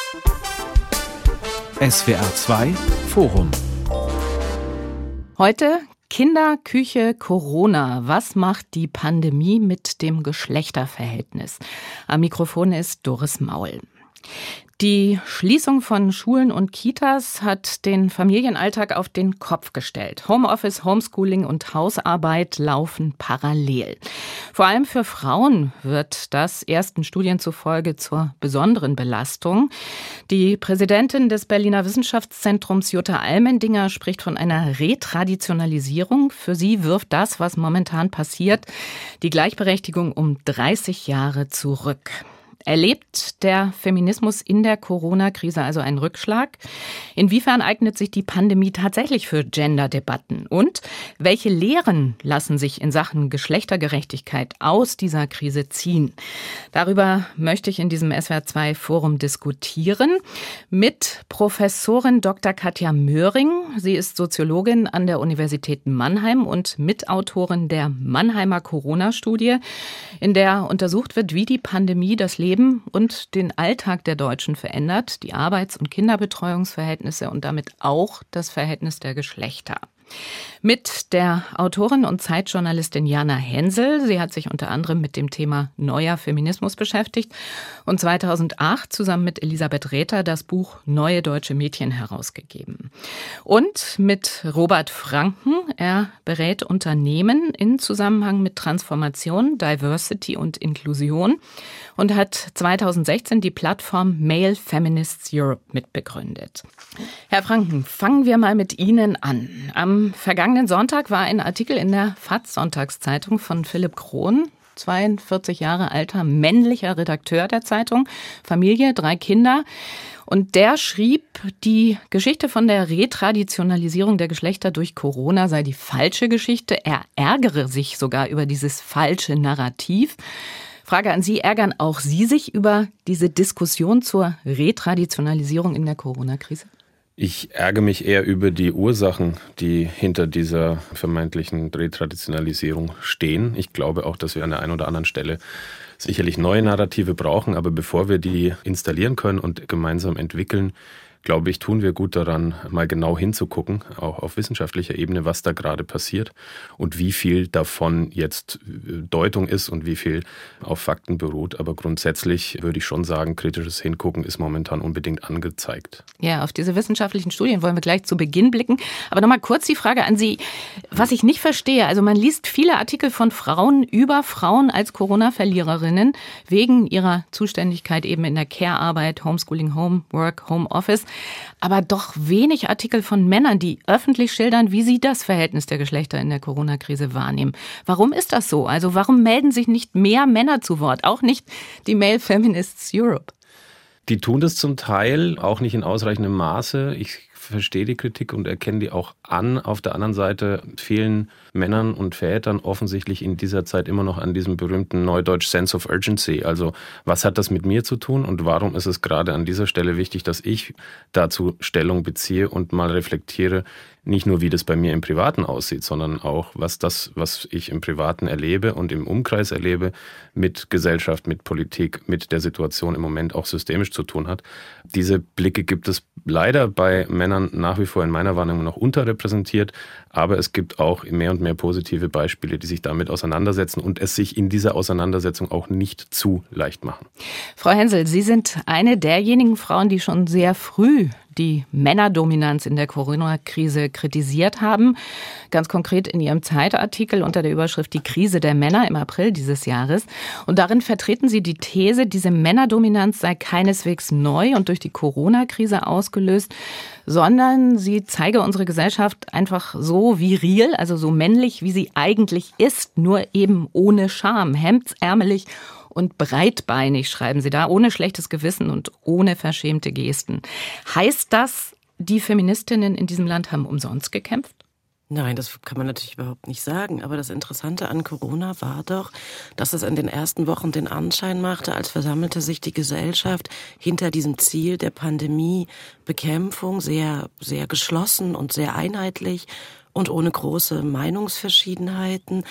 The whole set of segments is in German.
SWR 2 Forum. Heute Kinder, Küche, Corona. Was macht die Pandemie mit dem Geschlechterverhältnis? Am Mikrofon ist Doris Maul. Die Schließung von Schulen und Kitas hat den Familienalltag auf den Kopf gestellt. Homeoffice, Homeschooling und Hausarbeit laufen parallel. Vor allem für Frauen wird das ersten Studien zufolge zur besonderen Belastung. Die Präsidentin des Berliner Wissenschaftszentrums Jutta Allmendinger spricht von einer Retraditionalisierung. Für sie wirft das, was momentan passiert, die Gleichberechtigung um 30 Jahre zurück. Erlebt der Feminismus in der Corona-Krise also einen Rückschlag? Inwiefern eignet sich die Pandemie tatsächlich für Gender-Debatten? Und welche Lehren lassen sich in Sachen Geschlechtergerechtigkeit aus dieser Krise ziehen? Darüber möchte ich in diesem SWR2-Forum diskutieren mit Professorin Dr. Katja Möhring. Sie ist Soziologin an der Universität Mannheim und Mitautorin der Mannheimer Corona-Studie, in der untersucht wird, wie die Pandemie das Leben und den Alltag der Deutschen verändert, die Arbeits- und Kinderbetreuungsverhältnisse und damit auch das Verhältnis der Geschlechter. Mit der Autorin und Zeitjournalistin Jana Hensel. Sie hat sich unter anderem mit dem Thema neuer Feminismus beschäftigt und 2008 zusammen mit Elisabeth Räther das Buch Neue deutsche Mädchen herausgegeben. Und mit Robert Franken. Er berät Unternehmen in Zusammenhang mit Transformation, Diversity und Inklusion und hat 2016 die Plattform Male Feminists Europe mitbegründet. Herr Franken, fangen wir mal mit Ihnen an. Am vergangenen Sonntag war ein Artikel in der FAZ-Sonntagszeitung von Philipp Krohn, 42 Jahre alter männlicher Redakteur der Zeitung, Familie, 3 Kinder. Und der schrieb, die Geschichte von der Retraditionalisierung der Geschlechter durch Corona sei die falsche Geschichte. Er ärgere sich sogar über dieses falsche Narrativ. Frage an Sie, ärgern auch Sie sich über diese Diskussion zur Retraditionalisierung in der Corona-Krise? Ich ärgere mich eher über die Ursachen, die hinter dieser vermeintlichen Retraditionalisierung stehen. Ich glaube auch, dass wir an der einen oder anderen Stelle sicherlich neue Narrative brauchen, aber bevor wir die installieren können und gemeinsam entwickeln, glaube ich, tun wir gut daran, mal genau hinzugucken, auch auf wissenschaftlicher Ebene, was da gerade passiert und wie viel davon jetzt Deutung ist und wie viel auf Fakten beruht. Aber grundsätzlich würde ich schon sagen, kritisches Hingucken ist momentan unbedingt angezeigt. Ja, auf diese wissenschaftlichen Studien wollen wir gleich zu Beginn blicken. Aber nochmal kurz die Frage an Sie, was ich nicht verstehe. Also man liest viele Artikel von Frauen über Frauen als Corona-Verliererinnen wegen ihrer Zuständigkeit eben in der Care-Arbeit, Homeschooling, Homework, Homeoffice. Aber doch wenig Artikel von Männern, die öffentlich schildern, wie sie das Verhältnis der Geschlechter in der Corona-Krise wahrnehmen. Warum ist das so? Also warum melden sich nicht mehr Männer zu Wort? Auch nicht die Male Feminists Europe. Die tun das zum Teil, auch nicht in ausreichendem Maße. Ich verstehe die Kritik und erkenne die auch an. Auf der anderen Seite fehlen Männern und Vätern offensichtlich in dieser Zeit immer noch an diesem berühmten Neudeutsch Sense of Urgency. Also was hat das mit mir zu tun und warum ist es gerade an dieser Stelle wichtig, dass ich dazu Stellung beziehe und mal reflektiere, nicht nur wie das bei mir im Privaten aussieht, sondern auch was ich im Privaten erlebe und im Umkreis erlebe, mit Gesellschaft, mit Politik, mit der Situation im Moment auch systemisch zu tun hat. Diese Blicke gibt es leider bei Männern nach wie vor in meiner Wahrnehmung noch unterrepräsentiert, aber es gibt auch mehr und mehr positive Beispiele, die sich damit auseinandersetzen und es sich in dieser Auseinandersetzung auch nicht zu leicht machen. Frau Hensel, Sie sind eine derjenigen Frauen, die schon sehr früh die Männerdominanz in der Corona-Krise kritisiert haben. Ganz konkret in Ihrem Zeitartikel unter der Überschrift Die Krise der Männer im April dieses Jahres. Und darin vertreten Sie die These, diese Männerdominanz sei keineswegs neu und durch die Corona-Krise ausgelöst, sondern sie zeige unsere Gesellschaft einfach so viril, also so männlich, wie sie eigentlich ist, nur eben ohne Scham, hemdsärmelig und breitbeinig, schreiben Sie da, ohne schlechtes Gewissen und ohne verschämte Gesten. Heißt das, die Feministinnen in diesem Land haben umsonst gekämpft? Nein, das kann man natürlich überhaupt nicht sagen. Aber das Interessante an Corona war doch, dass es in den ersten Wochen den Anschein machte, als versammelte sich die Gesellschaft hinter diesem Ziel der Pandemiebekämpfung sehr, sehr geschlossen und sehr einheitlich und ohne große Meinungsverschiedenheiten.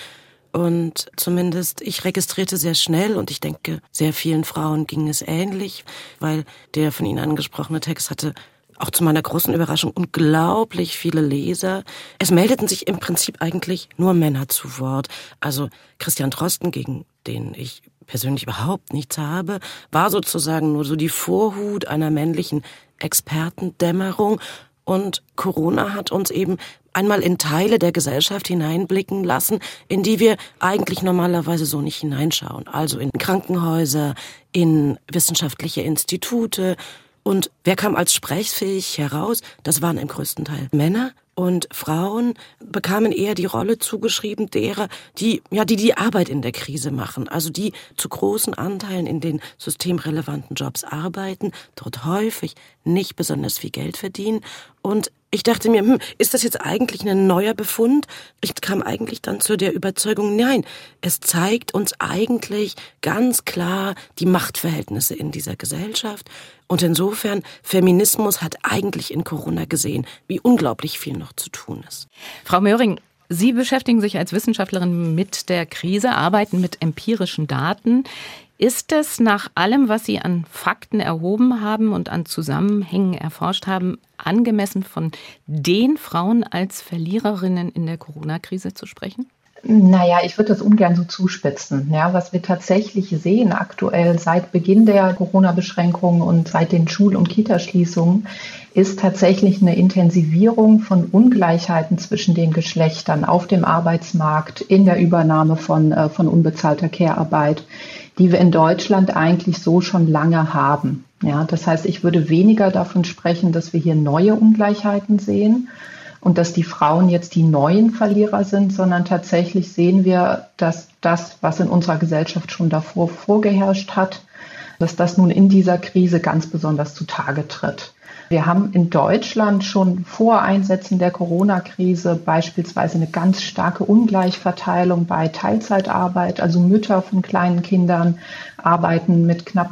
Und zumindest ich registrierte sehr schnell, und ich denke, sehr vielen Frauen ging es ähnlich, weil der von Ihnen angesprochene Text hatte auch zu meiner großen Überraschung unglaublich viele Leser. Es meldeten sich im Prinzip eigentlich nur Männer zu Wort. Also Christian Drosten, gegen den ich persönlich überhaupt nichts habe, war sozusagen nur so die Vorhut einer männlichen Expertendämmerung. Und Corona hat uns eben einmal in Teile der Gesellschaft hineinblicken lassen, in die wir eigentlich normalerweise so nicht hineinschauen. Also in Krankenhäuser, in wissenschaftliche Institute. Und wer kam als sprechfähig heraus? Das waren im größten Teil Männer. Und Frauen bekamen eher die Rolle zugeschrieben derer, die Arbeit in der Krise machen. Also die zu großen Anteilen in den systemrelevanten Jobs arbeiten, dort häufig nicht besonders viel Geld verdienen. Und ich dachte mir, ist das jetzt eigentlich ein neuer Befund? Ich kam eigentlich dann zu der Überzeugung, nein, es zeigt uns eigentlich ganz klar die Machtverhältnisse in dieser Gesellschaft. Und insofern, Feminismus hat eigentlich in Corona gesehen, wie unglaublich viel noch zu tun ist. Frau Möhring, Sie beschäftigen sich als Wissenschaftlerin mit der Krise, arbeiten mit empirischen Daten. Ist es nach allem, was Sie an Fakten erhoben haben und an Zusammenhängen erforscht haben, angemessen von den Frauen als Verliererinnen in der Corona-Krise zu sprechen? Naja, ich würde das ungern so zuspitzen. Ja, was wir tatsächlich sehen aktuell seit Beginn der Corona-Beschränkungen und seit den Schul- und Kitaschließungen, ist tatsächlich eine Intensivierung von Ungleichheiten zwischen den Geschlechtern auf dem Arbeitsmarkt, in der Übernahme von unbezahlter Care-Arbeit, die wir in Deutschland eigentlich so schon lange haben. Ja, das heißt, ich würde weniger davon sprechen, dass wir hier neue Ungleichheiten sehen und dass die Frauen jetzt die neuen Verlierer sind, sondern tatsächlich sehen wir, dass das, was in unserer Gesellschaft schon davor vorgeherrscht hat, dass das nun in dieser Krise ganz besonders zutage tritt. Wir haben in Deutschland schon vor Einsetzen der Corona-Krise beispielsweise eine ganz starke Ungleichverteilung bei Teilzeitarbeit. Also Mütter von kleinen Kindern arbeiten mit knapp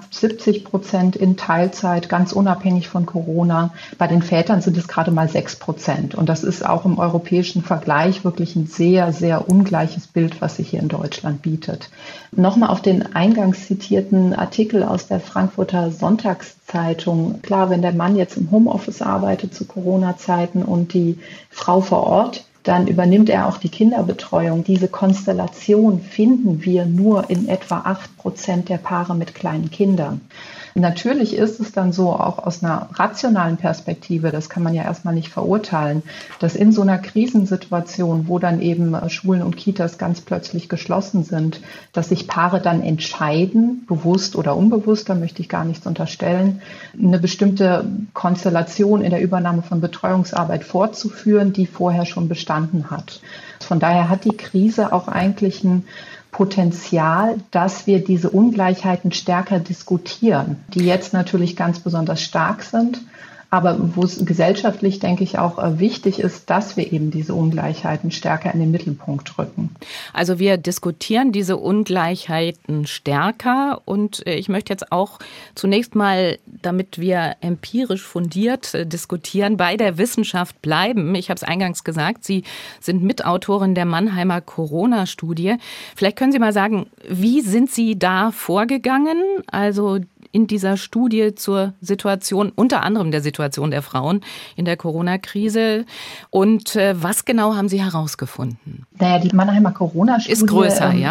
70% in Teilzeit, ganz unabhängig von Corona. Bei den Vätern sind es gerade mal 6%. Und das ist auch im europäischen Vergleich wirklich ein sehr, sehr ungleiches Bild, was sich hier in Deutschland bietet. Nochmal auf den eingangs zitierten Artikel aus der Frankfurter Sonntagszeitung. Klar, wenn der Mann jetzt im Homeoffice arbeitet zu Corona-Zeiten und die Frau vor Ort, dann übernimmt er auch die Kinderbetreuung. Diese Konstellation finden wir nur in etwa 8% der Paare mit kleinen Kindern. Natürlich ist es dann so, auch aus einer rationalen Perspektive, das kann man ja erstmal nicht verurteilen, dass in so einer Krisensituation, wo dann eben Schulen und Kitas ganz plötzlich geschlossen sind, dass sich Paare dann entscheiden, bewusst oder unbewusst, da möchte ich gar nichts unterstellen, eine bestimmte Konstellation in der Übernahme von Betreuungsarbeit fortzuführen, die vorher schon bestanden hat. Von daher hat die Krise auch eigentlich ein Potenzial, dass wir diese Ungleichheiten stärker diskutieren, die jetzt natürlich ganz besonders stark sind, aber wo es gesellschaftlich, denke ich, auch wichtig ist, dass wir eben diese Ungleichheiten stärker in den Mittelpunkt rücken. Also wir diskutieren diese Ungleichheiten stärker und ich möchte jetzt auch zunächst mal, damit wir empirisch fundiert diskutieren, bei der Wissenschaft bleiben. Ich habe es eingangs gesagt, Sie sind Mitautorin der Mannheimer Corona-Studie. Vielleicht können Sie mal sagen, wie sind Sie da vorgegangen? Also in dieser Studie zur Situation, unter anderem der Situation der Frauen in der Corona-Krise. Und was genau haben Sie herausgefunden? Naja, die Mannheimer Corona-Studie ist größer, ja?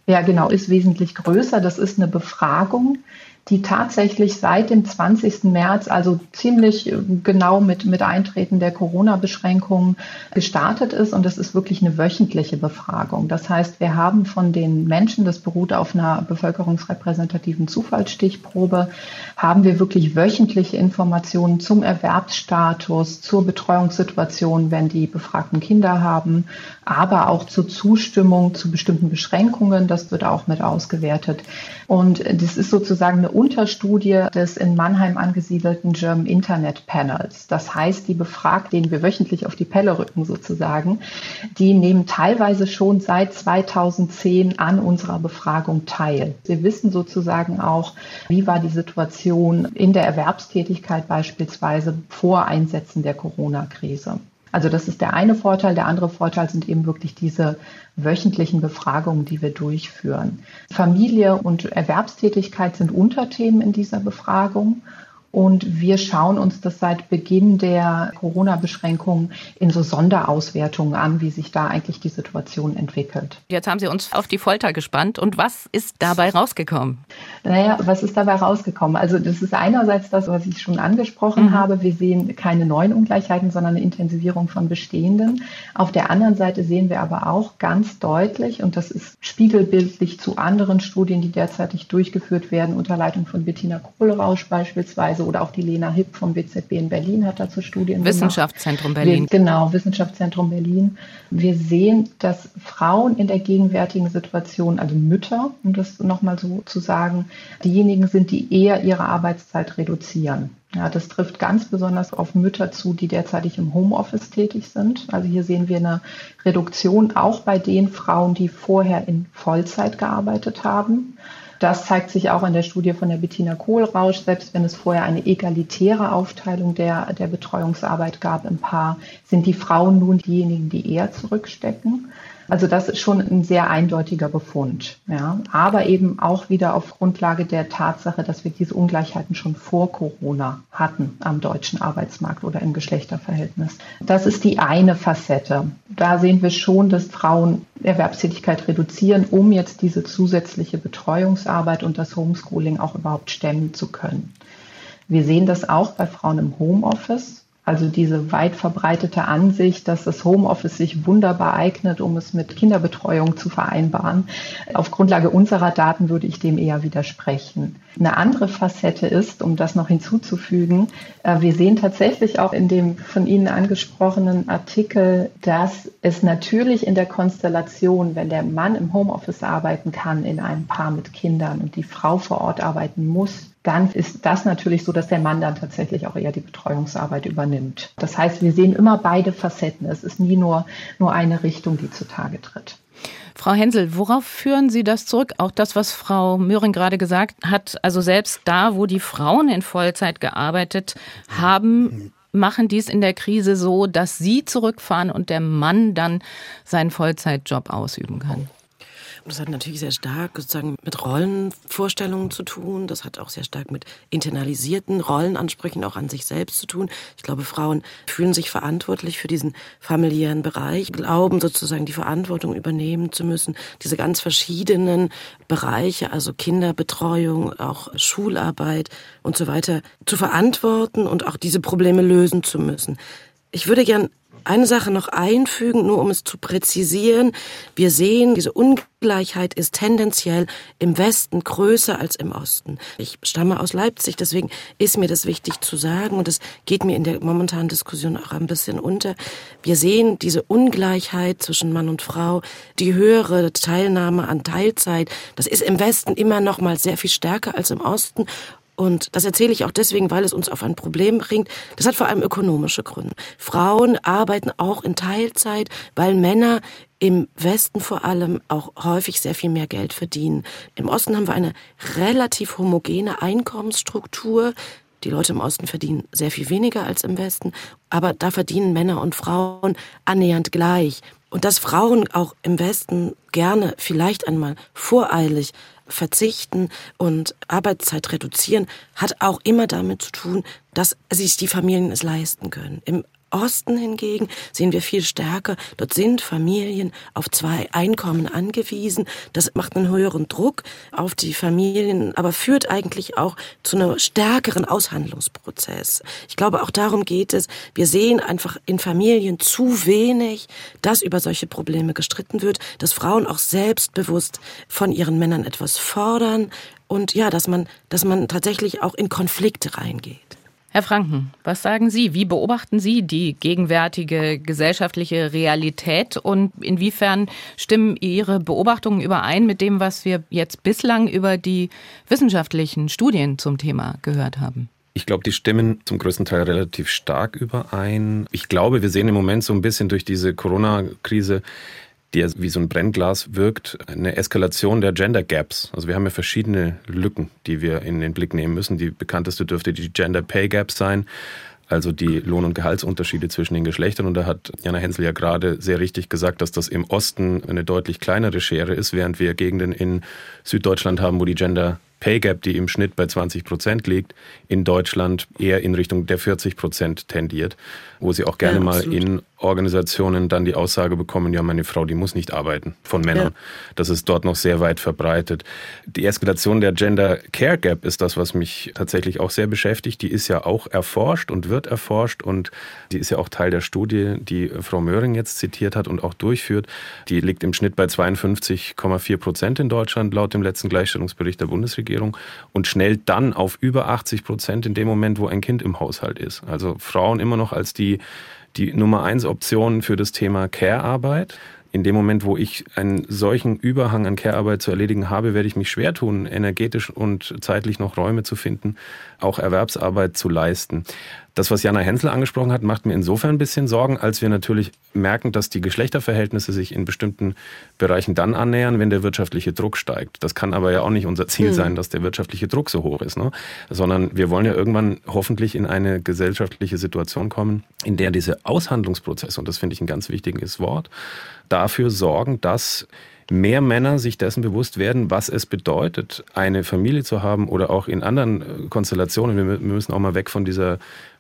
Ist wesentlich größer. Das ist eine Befragung, die tatsächlich seit dem 20. März, also ziemlich genau mit Eintreten der Corona-Beschränkungen gestartet ist. Und das ist wirklich eine wöchentliche Befragung. Das heißt, wir haben von den Menschen, das beruht auf einer bevölkerungsrepräsentativen Zufallsstichprobe, haben wir wirklich wöchentliche Informationen zum Erwerbsstatus, zur Betreuungssituation, wenn die befragten Kinder haben, aber auch zur Zustimmung zu bestimmten Beschränkungen. Das wird auch mit ausgewertet. Und das ist sozusagen eine Unterstudie des in Mannheim angesiedelten German Internet Panels. Das heißt, die Befragten, denen wir wöchentlich auf die Pelle rücken sozusagen, die nehmen teilweise schon seit 2010 an unserer Befragung teil. Wir wissen sozusagen auch, wie war die Situation in der Erwerbstätigkeit beispielsweise vor Einsetzen der Corona-Krise. Also das ist der eine Vorteil. Der andere Vorteil sind eben wirklich diese wöchentlichen Befragungen, die wir durchführen. Familie und Erwerbstätigkeit sind Unterthemen in dieser Befragung. Und wir schauen uns das seit Beginn der Corona-Beschränkungen in so Sonderauswertungen an, wie sich da eigentlich die Situation entwickelt. Jetzt haben Sie uns auf die Folter gespannt. Und was ist dabei rausgekommen? Was ist dabei rausgekommen? Also das ist einerseits das, was ich schon angesprochen habe. Wir sehen keine neuen Ungleichheiten, sondern eine Intensivierung von bestehenden. Auf der anderen Seite sehen wir aber auch ganz deutlich, und das ist spiegelbildlich zu anderen Studien, die derzeitig durchgeführt werden, unter Leitung von Bettina Kohlrausch beispielsweise, oder auch die Lena Hipp vom WZB in Berlin hat dazu Studien Wissenschaftszentrum Berlin. Genau, Wissenschaftszentrum Berlin. Wir sehen, dass Frauen in der gegenwärtigen Situation, also Mütter, um das nochmal so zu sagen, diejenigen sind, die eher ihre Arbeitszeit reduzieren. Ja, das trifft ganz besonders auf Mütter zu, die derzeitig im Homeoffice tätig sind. Also hier sehen wir eine Reduktion auch bei den Frauen, die vorher in Vollzeit gearbeitet haben. Das zeigt sich auch in der Studie von der Bettina Kohlrausch. Selbst wenn es vorher eine egalitäre Aufteilung der Betreuungsarbeit gab im Paar, sind die Frauen nun diejenigen, die eher zurückstecken. Also das ist schon ein sehr eindeutiger Befund. Ja. Aber eben auch wieder auf Grundlage der Tatsache, dass wir diese Ungleichheiten schon vor Corona hatten am deutschen Arbeitsmarkt oder im Geschlechterverhältnis. Das ist die eine Facette. Da sehen wir schon, dass Frauen Erwerbstätigkeit reduzieren, um jetzt diese zusätzliche Betreuungsarbeit und das Homeschooling auch überhaupt stemmen zu können. Wir sehen das auch bei Frauen im Homeoffice. Also diese weit verbreitete Ansicht, dass das Homeoffice sich wunderbar eignet, um es mit Kinderbetreuung zu vereinbaren. Auf Grundlage unserer Daten würde ich dem eher widersprechen. Eine andere Facette ist, um das noch hinzuzufügen, wir sehen tatsächlich auch in dem von Ihnen angesprochenen Artikel, dass es natürlich in der Konstellation, wenn der Mann im Homeoffice arbeiten kann, in einem Paar mit Kindern und die Frau vor Ort arbeiten muss, dann ist das natürlich so, dass der Mann dann tatsächlich auch eher die Betreuungsarbeit übernimmt. Das heißt, wir sehen immer beide Facetten. Es ist nie nur eine Richtung, die zutage tritt. Frau Hensel, worauf führen Sie das zurück? Auch das, was Frau Möhring gerade gesagt hat, also selbst da, wo die Frauen in Vollzeit gearbeitet haben, machen dies in der Krise so, dass sie zurückfahren und der Mann dann seinen Vollzeitjob ausüben kann. Das hat natürlich sehr stark sozusagen mit Rollenvorstellungen zu tun. Das hat auch sehr stark mit internalisierten Rollenansprüchen auch an sich selbst zu tun. Ich glaube, Frauen fühlen sich verantwortlich für diesen familiären Bereich, glauben sozusagen die Verantwortung übernehmen zu müssen. Diese ganz verschiedenen Bereiche, also Kinderbetreuung, auch Schularbeit und so weiter, zu verantworten und auch diese Probleme lösen zu müssen. Ich würde gern eine Sache noch einfügen, nur um es zu präzisieren. Wir sehen, diese Ungleichheit ist tendenziell im Westen größer als im Osten. Ich stamme aus Leipzig, deswegen ist mir das wichtig zu sagen und es geht mir in der momentanen Diskussion auch ein bisschen unter. Wir sehen diese Ungleichheit zwischen Mann und Frau, die höhere Teilnahme an Teilzeit. Das ist im Westen immer noch mal sehr viel stärker als im Osten. Und das erzähle ich auch deswegen, weil es uns auf ein Problem bringt. Das hat vor allem ökonomische Gründe. Frauen arbeiten auch in Teilzeit, weil Männer im Westen vor allem auch häufig sehr viel mehr Geld verdienen. Im Osten haben wir eine relativ homogene Einkommensstruktur. Die Leute im Osten verdienen sehr viel weniger als im Westen, aber da verdienen Männer und Frauen annähernd gleich. Und dass Frauen auch im Westen gerne vielleicht einmal voreilig verzichten und Arbeitszeit reduzieren, hat auch immer damit zu tun, dass sich die Familien es leisten können. Im Osten hingegen sehen wir viel stärker, dort sind Familien auf 2 Einkommen angewiesen. Das macht einen höheren Druck auf die Familien, aber führt eigentlich auch zu einem stärkeren Aushandlungsprozess. Ich glaube, auch darum geht es. Wir sehen einfach in Familien zu wenig, dass über solche Probleme gestritten wird, dass Frauen auch selbstbewusst von ihren Männern etwas fordern und ja, dass man tatsächlich auch in Konflikte reingeht. Herr Franken, was sagen Sie? Wie beobachten Sie die gegenwärtige gesellschaftliche Realität und inwiefern stimmen Ihre Beobachtungen überein mit dem, was wir jetzt bislang über die wissenschaftlichen Studien zum Thema gehört haben? Ich glaube, die stimmen zum größten Teil relativ stark überein. Ich glaube, wir sehen im Moment so ein bisschen durch diese Corona-Krise, die ja wie so ein Brennglas wirkt, eine Eskalation der Gender Gaps. Also wir haben ja verschiedene Lücken, die wir in den Blick nehmen müssen. Die bekannteste dürfte die Gender Pay Gap sein. also die Lohn- und Gehaltsunterschiede zwischen den Geschlechtern. Und da hat Jana Hensel ja gerade sehr richtig gesagt, dass das im Osten eine deutlich kleinere Schere ist, während wir Gegenden in Süddeutschland haben, wo die Gender Pay Gap, die im Schnitt bei 20% liegt, in Deutschland eher in Richtung der 40% tendiert, wo sie auch gerne mal in Organisationen dann die Aussage bekommen, ja, meine Frau, die muss nicht arbeiten, von Männern. Ja. Das ist dort noch sehr weit verbreitet. Die Eskalation der Gender Care Gap ist das, was mich tatsächlich auch sehr beschäftigt. Die ist ja auch erforscht und wird erforscht und die ist ja auch Teil der Studie, die Frau Möhring jetzt zitiert hat und auch durchführt. Die liegt im Schnitt bei 52,4% in Deutschland, laut dem letzten Gleichstellungsbericht der Bundesregierung und schnellt dann auf über 80% in dem Moment, wo ein Kind im Haushalt ist. Also Frauen immer noch als die Nummer 1 Option für das Thema Care-Arbeit. In dem Moment, wo ich einen solchen Überhang an Care-Arbeit zu erledigen habe, werde ich mich schwer tun, energetisch und zeitlich noch Räume zu finden, auch Erwerbsarbeit zu leisten. Das, was Jana Hensel angesprochen hat, macht mir insofern ein bisschen Sorgen, als wir natürlich merken, dass die Geschlechterverhältnisse sich in bestimmten Bereichen dann annähern, wenn der wirtschaftliche Druck steigt. Das kann aber ja auch nicht unser Ziel sein, dass der wirtschaftliche Druck so hoch ist, ne? Sondern wir wollen ja irgendwann hoffentlich in eine gesellschaftliche Situation kommen, in der diese Aushandlungsprozesse, und das finde ich ein ganz wichtiges Wort, dafür sorgen, dass mehr Männer sich dessen bewusst werden, was es bedeutet, eine Familie zu haben oder auch in anderen Konstellationen. Wir müssen auch mal weg von dieser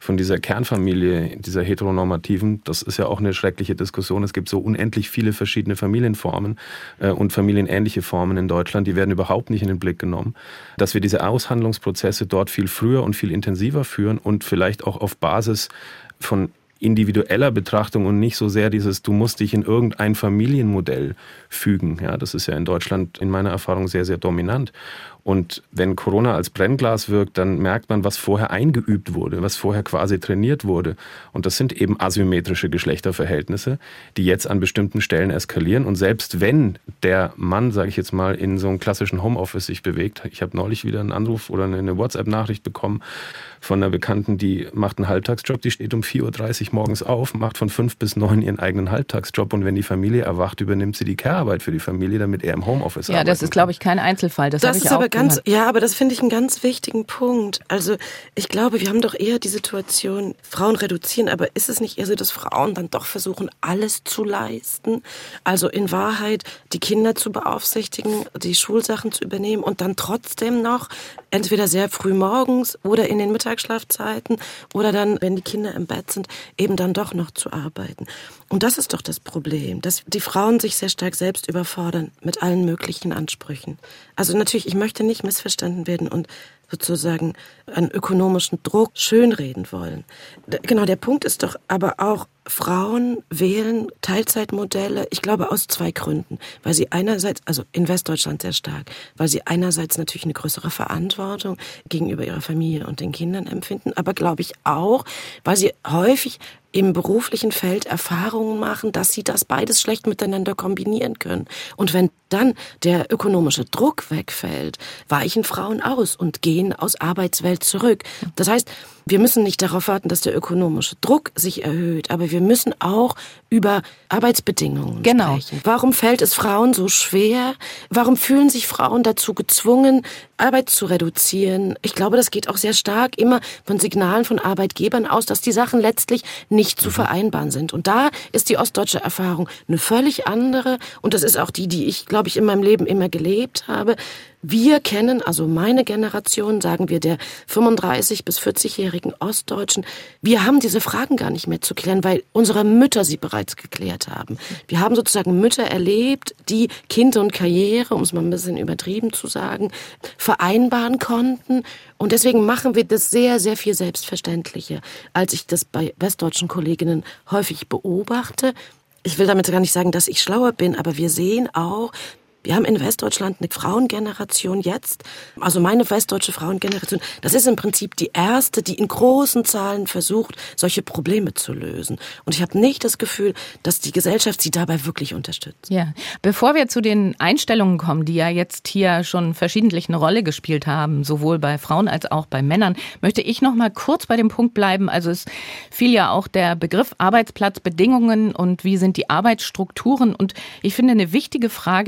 Kernfamilie, dieser heteronormativen. Das ist ja auch eine schreckliche Diskussion. Es gibt so unendlich viele verschiedene Familienformen und familienähnliche Formen in Deutschland. Die werden überhaupt nicht in den Blick genommen. Dass wir diese Aushandlungsprozesse dort viel früher und viel intensiver führen und vielleicht auch auf Basis von individueller Betrachtung und nicht so sehr dieses, du musst dich in irgendein Familienmodell fügen. Ja, das ist ja in Deutschland in meiner Erfahrung sehr, sehr dominant. Und wenn Corona als Brennglas wirkt, dann merkt man, was vorher eingeübt wurde, was vorher quasi trainiert wurde. Und das sind eben asymmetrische Geschlechterverhältnisse, die jetzt an bestimmten Stellen eskalieren. Und selbst wenn der Mann, sage ich jetzt mal, in so einem klassischen Homeoffice sich bewegt, ich habe neulich wieder einen Anruf oder eine WhatsApp-Nachricht bekommen von einer Bekannten, die macht einen Halbtagsjob, die steht um 4.30 Uhr morgens auf, macht von 5 bis 9 ihren eigenen Halbtagsjob und wenn die Familie erwacht, übernimmt sie die Care-Arbeit für die Familie, damit er im Homeoffice arbeitet. Ja, das ist, glaube ich, kein Einzelfall. Das habe ich auch gehört. Ja, aber das finde ich einen ganz wichtigen Punkt. Also ich glaube, wir haben doch eher die Situation, Frauen reduzieren, aber ist es nicht eher so, dass Frauen dann doch versuchen, alles zu leisten? Also in Wahrheit die Kinder zu beaufsichtigen, die Schulsachen zu übernehmen und dann trotzdem noch entweder sehr früh morgens oder in den Mittagsschlafzeiten oder dann, wenn die Kinder im Bett sind, eben dann doch noch zu arbeiten. Und das ist doch das Problem, dass die Frauen sich sehr stark selbst überfordern mit allen möglichen Ansprüchen. Also natürlich, ich möchte nicht missverstanden werden und sozusagen einen ökonomischen Druck schönreden wollen. Genau, der Punkt ist doch aber auch, Frauen wählen Teilzeitmodelle, ich glaube aus 2 Gründen. Weil sie einerseits, also in Westdeutschland sehr stark, weil sie einerseits natürlich eine größere Verantwortung gegenüber ihrer Familie und den Kindern empfinden, aber glaube ich auch, weil sie häufig im beruflichen Feld Erfahrungen machen, dass sie das beides schlecht miteinander kombinieren können. Und wenn dann der ökonomische Druck wegfällt, weichen Frauen aus und gehen aus Arbeitswelt zurück. Das heißt, wir müssen nicht darauf warten, dass der ökonomische Druck sich erhöht, aber wir müssen auch über Arbeitsbedingungen sprechen. Warum fällt es Frauen so schwer? Warum fühlen sich Frauen dazu gezwungen, Arbeit zu reduzieren? Ich glaube, das geht auch sehr stark immer von Signalen von Arbeitgebern aus, dass die Sachen letztlich nicht zu vereinbaren sind. Und da ist die ostdeutsche Erfahrung eine völlig andere. Und das ist auch die ich, glaube ich, in meinem Leben immer gelebt habe. Wir kennen, also meine Generation, sagen wir der 35- bis 40-jährigen Ostdeutschen, wir haben diese Fragen gar nicht mehr zu klären, weil unsere Mütter sie bereits geklärt haben. Wir haben sozusagen Mütter erlebt, die Kind und Karriere, um es mal ein bisschen übertrieben zu sagen, vereinbaren konnten. Und deswegen machen wir das sehr, sehr viel selbstverständlicher, als ich das bei westdeutschen Kolleginnen häufig beobachte. Ich will damit gar nicht sagen, dass ich schlauer bin, aber wir sehen auch, wir haben in Westdeutschland eine Frauengeneration jetzt, also meine westdeutsche Frauengeneration, das ist im Prinzip die erste, die in großen Zahlen versucht, solche Probleme zu lösen. Und ich habe nicht das Gefühl, dass die Gesellschaft sie dabei wirklich unterstützt. Ja, bevor wir zu den Einstellungen kommen, die ja jetzt hier schon verschiedentlich eine Rolle gespielt haben, sowohl bei Frauen als auch bei Männern, möchte ich noch mal kurz bei dem Punkt bleiben. Also es fiel ja auch der Begriff Arbeitsplatzbedingungen und wie sind die Arbeitsstrukturen. Und ich finde, eine wichtige Frage ist,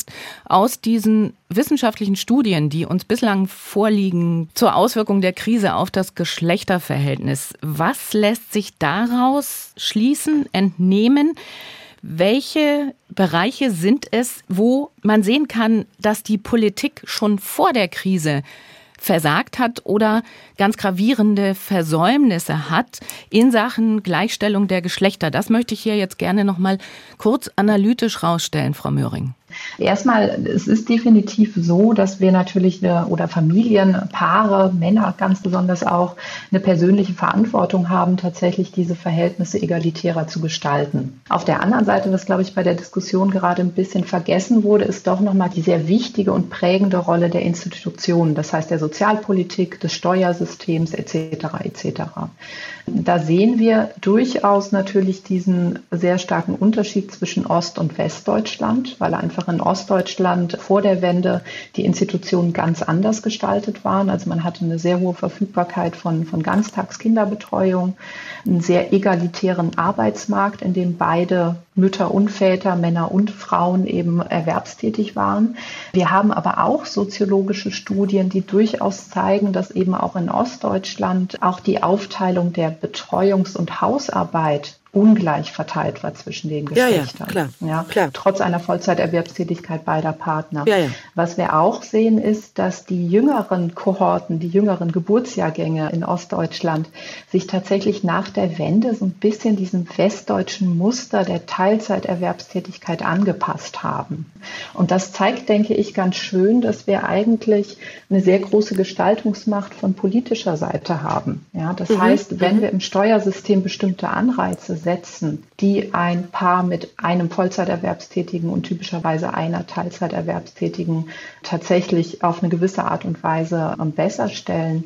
aus diesen wissenschaftlichen Studien, die uns bislang vorliegen, zur Auswirkung der Krise auf das Geschlechterverhältnis. Was lässt sich daraus schließen, entnehmen? Welche Bereiche sind es, wo man sehen kann, dass die Politik schon vor der Krise versagt hat oder ganz gravierende Versäumnisse hat in Sachen Gleichstellung der Geschlechter? Das möchte ich hier jetzt gerne noch mal kurz analytisch rausstellen, Frau Möhring. Erstmal, es ist definitiv so, dass wir natürlich oder Familien, Paare, Männer ganz besonders auch eine persönliche Verantwortung haben, tatsächlich diese Verhältnisse egalitärer zu gestalten. Auf der anderen Seite, was glaube ich bei der Diskussion gerade ein bisschen vergessen wurde, ist doch nochmal die sehr wichtige und prägende Rolle der Institutionen, das heißt der Sozialpolitik, des Steuersystems etc. etc. Da sehen wir durchaus natürlich diesen sehr starken Unterschied zwischen Ost- und Westdeutschland, weil einfach in Ostdeutschland vor der Wende die Institutionen ganz anders gestaltet waren. Also man hatte eine sehr hohe Verfügbarkeit von Ganztagskinderbetreuung, einen sehr egalitären Arbeitsmarkt, in dem beide Mütter und Väter, Männer und Frauen eben erwerbstätig waren. Wir haben aber auch soziologische Studien, die durchaus zeigen, dass eben auch in Ostdeutschland auch die Aufteilung der Betreuungs- und Hausarbeit ungleich verteilt war zwischen den Geschlechtern. Klar. Trotz einer Vollzeiterwerbstätigkeit beider Partner. Was wir auch sehen, ist, dass die jüngeren Kohorten, die jüngeren Geburtsjahrgänge in Ostdeutschland sich tatsächlich nach der Wende so ein bisschen diesem westdeutschen Muster der Teilzeiterwerbstätigkeit angepasst haben. Und das zeigt, denke ich, ganz schön, dass wir eigentlich eine sehr große Gestaltungsmacht von politischer Seite haben. Ja, das heißt, wenn wir im Steuersystem bestimmte Anreize setzen, die ein Paar mit einem Vollzeiterwerbstätigen und typischerweise einer Teilzeiterwerbstätigen tatsächlich auf eine gewisse Art und Weise besser stellen,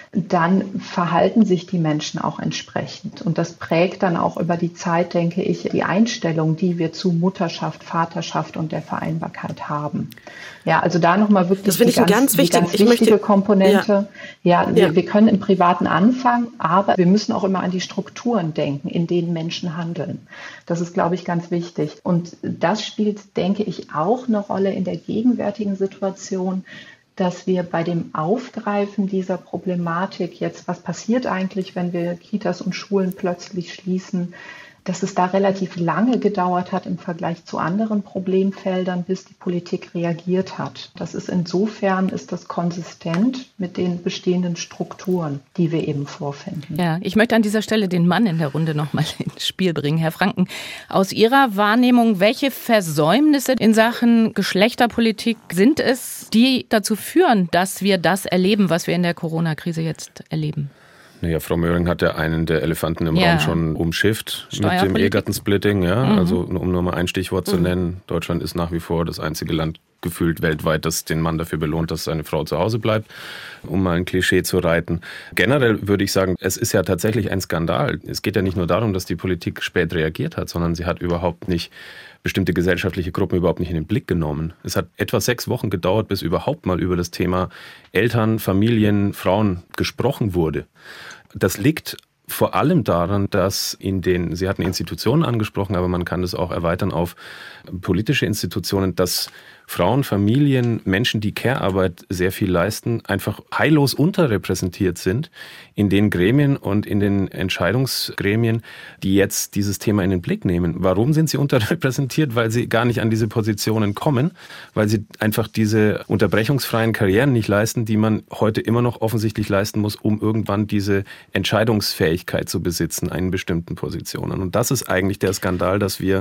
dann verhalten sich die Menschen auch entsprechend. Und das prägt dann auch über die Zeit, denke ich, die Einstellung, die wir zu Mutterschaft, Vaterschaft und der Vereinbarkeit haben. Ja, also da nochmal wirklich die ganz wichtige Komponente. Wir können im Privaten anfangen, aber wir müssen auch immer an die Strukturen denken, in denen Menschen handeln. Das ist, glaube ich, ganz wichtig. Und das spielt, denke ich, auch eine Rolle in der gegenwärtigen Situation, dass wir bei dem Aufgreifen dieser Problematik jetzt, was passiert eigentlich, wenn wir Kitas und Schulen plötzlich schließen, dass es da relativ lange gedauert hat im Vergleich zu anderen Problemfeldern, bis die Politik reagiert hat. Insofern ist das konsistent mit den bestehenden Strukturen, die wir eben vorfinden. Ja, ich möchte an dieser Stelle den Mann in der Runde nochmal ins Spiel bringen. Herr Franken, aus Ihrer Wahrnehmung, welche Versäumnisse in Sachen Geschlechterpolitik sind es, die dazu führen, dass wir das erleben, was wir in der Corona-Krise jetzt erleben? Naja, Frau Möhring hat ja einen der Elefanten im Raum schon umschifft mit dem Ehegattensplitting. Also um nur mal ein Stichwort zu nennen, Deutschland ist nach wie vor das einzige Land gefühlt weltweit, das den Mann dafür belohnt, dass seine Frau zu Hause bleibt, um mal ein Klischee zu reiten. Generell würde ich sagen, es ist ja tatsächlich ein Skandal. Es geht ja nicht nur darum, dass die Politik spät reagiert hat, sondern sie hat überhaupt nicht bestimmte gesellschaftliche Gruppen überhaupt nicht in den Blick genommen. Es hat etwa 6 Wochen gedauert, bis überhaupt mal über das Thema Eltern, Familien, Frauen gesprochen wurde. Das liegt vor allem daran, dass Sie hatten Institutionen angesprochen, aber man kann das auch erweitern auf politische Institutionen, dass Frauen, Familien, Menschen, die Care-Arbeit sehr viel leisten, einfach heillos unterrepräsentiert sind in den Gremien und in den Entscheidungsgremien, die jetzt dieses Thema in den Blick nehmen. Warum sind sie unterrepräsentiert? Weil sie gar nicht an diese Positionen kommen, weil sie einfach diese unterbrechungsfreien Karrieren nicht leisten, die man heute immer noch offensichtlich leisten muss, um irgendwann diese Entscheidungsfähigkeit zu besitzen in bestimmten Positionen. Und das ist eigentlich der Skandal, dass wir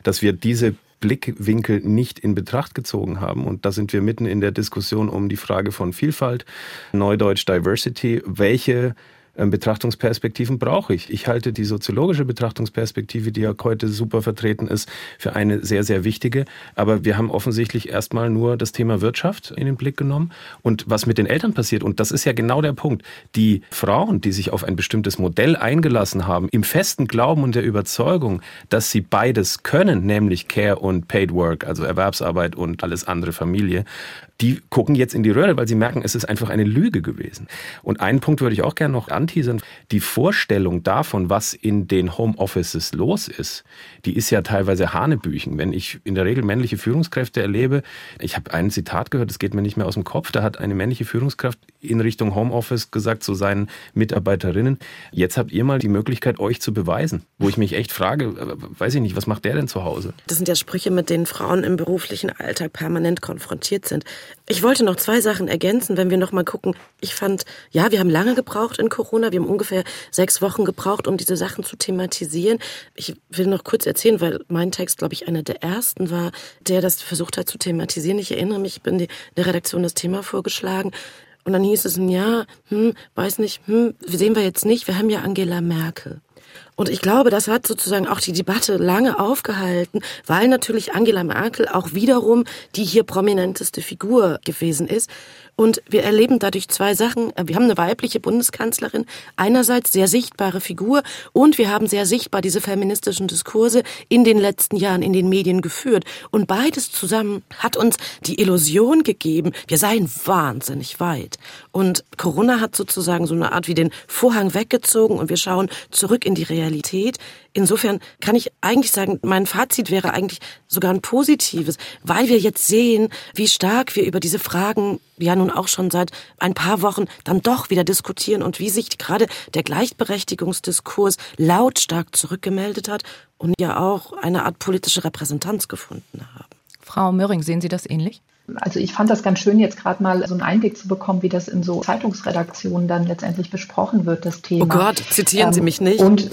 diese Blickwinkel nicht in Betracht gezogen haben. Und da sind wir mitten in der Diskussion um die Frage von Vielfalt, Neudeutsch Diversity. Welche Betrachtungsperspektiven brauche ich? Ich halte die soziologische Betrachtungsperspektive, die ja heute super vertreten ist, für eine sehr, sehr wichtige. Aber wir haben offensichtlich erstmal nur das Thema Wirtschaft in den Blick genommen. Und was mit den Eltern passiert, und das ist ja genau der Punkt, die Frauen, die sich auf ein bestimmtes Modell eingelassen haben, im festen Glauben und der Überzeugung, dass sie beides können, nämlich Care und Paid Work, also Erwerbsarbeit und alles andere Familie, die gucken jetzt in die Röhre, weil sie merken, es ist einfach eine Lüge gewesen. Und einen Punkt würde ich auch gerne noch anteasern. Die Vorstellung davon, was in den Homeoffices los ist, die ist ja teilweise hanebüchen. Wenn ich in der Regel männliche Führungskräfte erlebe, ich habe ein Zitat gehört, das geht mir nicht mehr aus dem Kopf, da hat eine männliche Führungskraft in Richtung Homeoffice gesagt zu seinen Mitarbeiterinnen, jetzt habt ihr mal die Möglichkeit, euch zu beweisen. Wo ich mich echt frage, weiß ich nicht, was macht der denn zu Hause? Das sind ja Sprüche, mit denen Frauen im beruflichen Alltag permanent konfrontiert sind. Ich wollte noch 2 Sachen ergänzen, wenn wir noch mal gucken. Ich fand, ja, wir haben lange gebraucht in Corona. Wir haben ungefähr 6 Wochen gebraucht, um diese Sachen zu thematisieren. Ich will noch kurz erzählen, weil mein Text, glaube ich, einer der ersten war, der das versucht hat zu thematisieren. Ich erinnere mich, ich bin in der Redaktion das Thema vorgeschlagen. Und dann hieß es, weiß nicht, sehen wir jetzt nicht, wir haben ja Angela Merkel. Und ich glaube, das hat sozusagen auch die Debatte lange aufgehalten, weil natürlich Angela Merkel auch wiederum die hier prominenteste Figur gewesen ist. Und wir erleben dadurch 2 Sachen. Wir haben eine weibliche Bundeskanzlerin, einerseits sehr sichtbare Figur, und wir haben sehr sichtbar diese feministischen Diskurse in den letzten Jahren in den Medien geführt. Und beides zusammen hat uns die Illusion gegeben, wir seien wahnsinnig weit. Und Corona hat sozusagen so eine Art wie den Vorhang weggezogen und wir schauen zurück in die Realität. Insofern kann ich eigentlich sagen, mein Fazit wäre eigentlich sogar ein positives, weil wir jetzt sehen, wie stark wir über diese Fragen ja nun auch schon seit ein paar Wochen dann doch wieder diskutieren und wie sich gerade der Gleichberechtigungsdiskurs lautstark zurückgemeldet hat und ja auch eine Art politische Repräsentanz gefunden haben. Frau Möhring, sehen Sie das ähnlich? Also ich fand das ganz schön, jetzt gerade mal so einen Einblick zu bekommen, wie das in so Zeitungsredaktionen dann letztendlich besprochen wird, das Thema. Oh Gott, zitieren Sie mich nicht. Und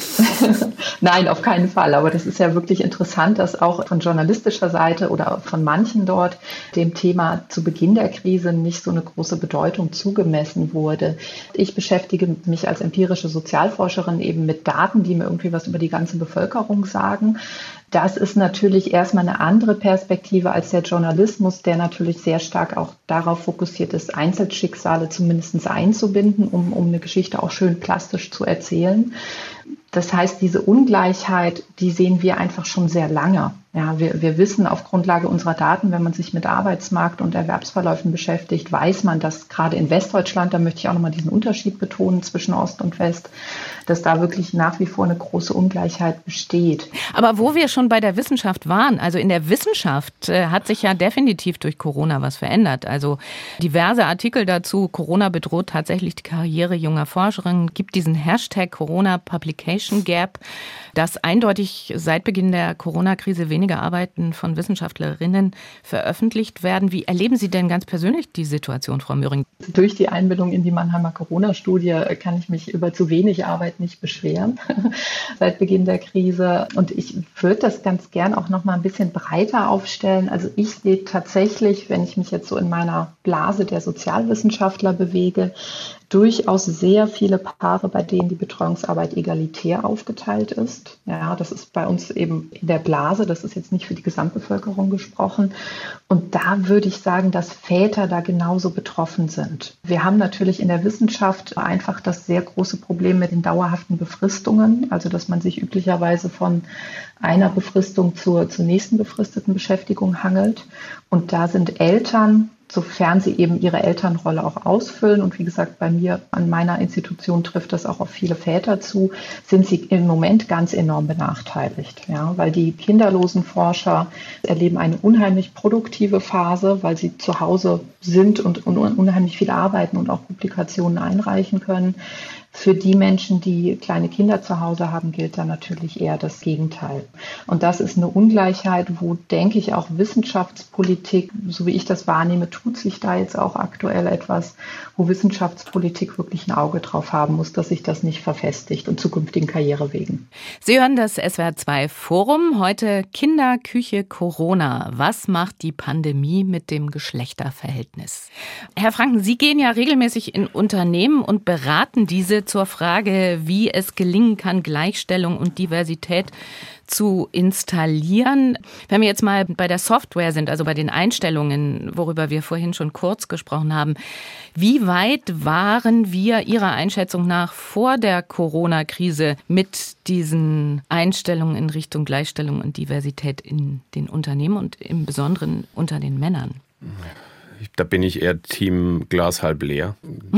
nein, auf keinen Fall. Aber das ist ja wirklich interessant, dass auch von journalistischer Seite oder von manchen dort dem Thema zu Beginn der Krise nicht so eine große Bedeutung zugemessen wurde. Ich beschäftige mich als empirische Sozialforscherin eben mit Daten, die mir irgendwie was über die ganze Bevölkerung sagen. Das ist natürlich erstmal eine andere Perspektive als der Journalismus, der natürlich sehr stark auch darauf fokussiert ist, Einzelschicksale zumindest einzubinden, um eine Geschichte auch schön plastisch zu erzählen. Das heißt, diese Ungleichheit, die sehen wir einfach schon sehr lange. Ja, wir wissen auf Grundlage unserer Daten, wenn man sich mit Arbeitsmarkt und Erwerbsverläufen beschäftigt, weiß man, dass gerade in Westdeutschland, da möchte ich auch nochmal diesen Unterschied betonen zwischen Ost und West, dass da wirklich nach wie vor eine große Ungleichheit besteht. Aber wo wir schon bei der Wissenschaft waren, also in der Wissenschaft hat sich ja definitiv durch Corona was verändert. Also diverse Artikel dazu, Corona bedroht tatsächlich die Karriere junger Forscherinnen, gibt diesen Hashtag Corona Publication Gap, dass eindeutig seit Beginn der Corona-Krise weniger Arbeiten von Wissenschaftlerinnen veröffentlicht werden. Wie erleben Sie denn ganz persönlich die Situation, Frau Möhring? Durch die Einbindung in die Mannheimer Corona-Studie kann ich mich über zu wenig Arbeit nicht beschweren seit Beginn der Krise. Und ich würde das ganz gern auch noch mal ein bisschen breiter aufstellen. Also ich sehe tatsächlich, wenn ich mich jetzt so in meiner Blase der Sozialwissenschaftler bewege, durchaus sehr viele Paare, bei denen die Betreuungsarbeit egalitär aufgeteilt ist. Ja, das ist bei uns eben in der Blase, das ist jetzt nicht für die Gesamtbevölkerung gesprochen. Und da würde ich sagen, dass Väter da genauso betroffen sind. Wir haben natürlich in der Wissenschaft einfach das sehr große Problem mit den dauerhaften Befristungen, also dass man sich üblicherweise von einer Befristung zur nächsten befristeten Beschäftigung hangelt. Und da sind Eltern, sofern sie eben ihre Elternrolle auch ausfüllen, und wie gesagt, bei mir an meiner Institution trifft das auch auf viele Väter zu, sind sie im Moment ganz enorm benachteiligt. Ja, weil die kinderlosen Forscher erleben eine unheimlich produktive Phase, weil sie zu Hause sind und unheimlich viel arbeiten und auch Publikationen einreichen können. Für die Menschen, die kleine Kinder zu Hause haben, gilt da natürlich eher das Gegenteil. Und das ist eine Ungleichheit, wo, denke ich, auch Wissenschaftspolitik, so wie ich das wahrnehme, tut sich da jetzt auch aktuell etwas, wo Wissenschaftspolitik wirklich ein Auge drauf haben muss, dass sich das nicht verfestigt und zukünftigen Karrierewegen. Sie hören das SWR2 Forum. Heute Kinderküche Corona. Was macht die Pandemie mit dem Geschlechterverhältnis? Herr Franken, Sie gehen ja regelmäßig in Unternehmen und beraten diese zur Frage, wie es gelingen kann, Gleichstellung und Diversität zu installieren. Wenn wir jetzt mal bei der Software sind, also bei den Einstellungen, worüber wir vorhin schon kurz gesprochen haben, wie weit waren wir Ihrer Einschätzung nach vor der Corona-Krise mit diesen Einstellungen in Richtung Gleichstellung und Diversität in den Unternehmen und im Besonderen unter den Männern? Da bin ich eher Team Glas halb leer.